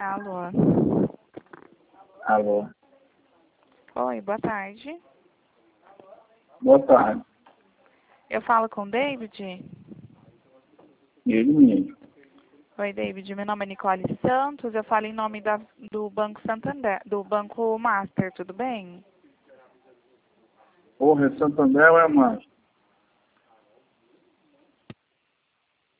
Alô. Alô. Oi, boa tarde. Boa tarde. Eu falo com o David? Ele mesmo. Oi, David. Meu nome é Nicole Santos. Eu falo em nome do Banco Santander, do Banco Master, tudo bem? Porra, é Santander ou é mais?